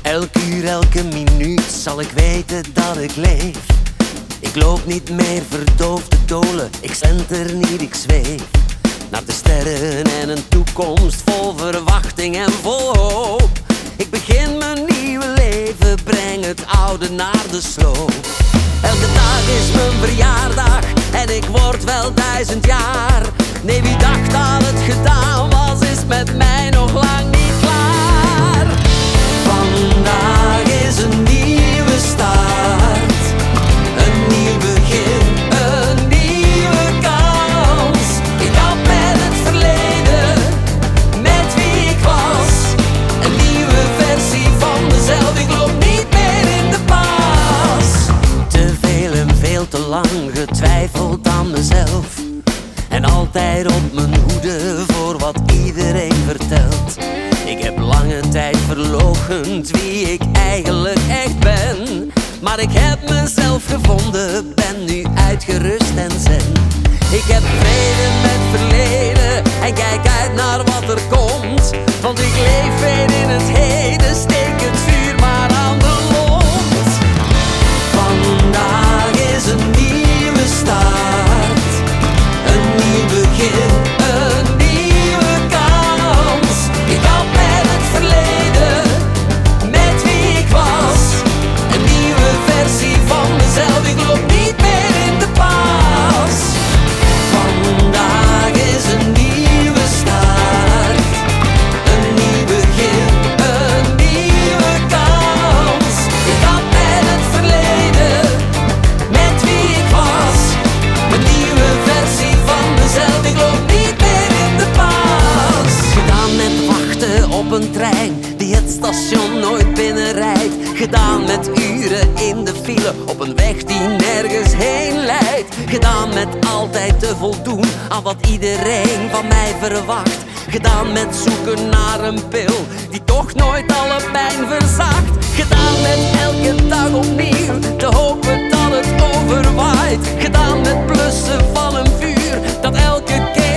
Elk uur, elke minuut zal ik weten dat ik leef. Ik loop niet meer verdoofd te dolen, ik slenter niet, ik zweef naar de sterren en een toekomst vol verwachting en vol hoop. Ik begin mijn nieuwe leven, breng het oude naar de sloop. Elke dag is mijn verjaardag en ik word wel 1000 jaar. Nee, wie dacht dat het gedaan was, is met mij nog lang niet klaar. Vandaag is een nieuwe start, een nieuw begin, een nieuwe kans. Ik had met het verleden, met wie ik was, een nieuwe versie van mezelf. Ik loop niet meer in de pas. Te veel en veel te lang getwijfeld aan mezelf, en altijd op mijn hoede voor wat iedereen vertelt. Ik heb lange tijd verloochend wie ik eigenlijk echt ben. Maar ik heb mezelf gevonden, ben nu uitgerust en zen. Ik heb vrede met verleden en kijk uit naar wat er komt. Want ik leef weer in het heden, steek het vuur maar aan de lont. Vandaag is een nieuwe start, een nieuw begin, een nieuwe kans. Ik had met het verleden, met wie ik was, een nieuwe versie van mezelf. Ik loop niet meer in de pas. Vandaag is een nieuwe start, een nieuw begin, een nieuwe kans. Ik had met het verleden, met wie ik was, een nieuwe versie van mezelf. Ik loop niet meer in de pas. Gedaan met wachten op een trein die het station nooit binnenrijdt. Gedaan met uren in de file op een weg die nergens heen leidt. Gedaan met altijd te voldoen aan wat iedereen van mij verwacht. Gedaan met zoeken naar een pil die toch nooit alle pijn verzacht. Gedaan met elke dag opnieuw te hopen dat het overwaait. Gedaan met blussen van een vuur dat elke keer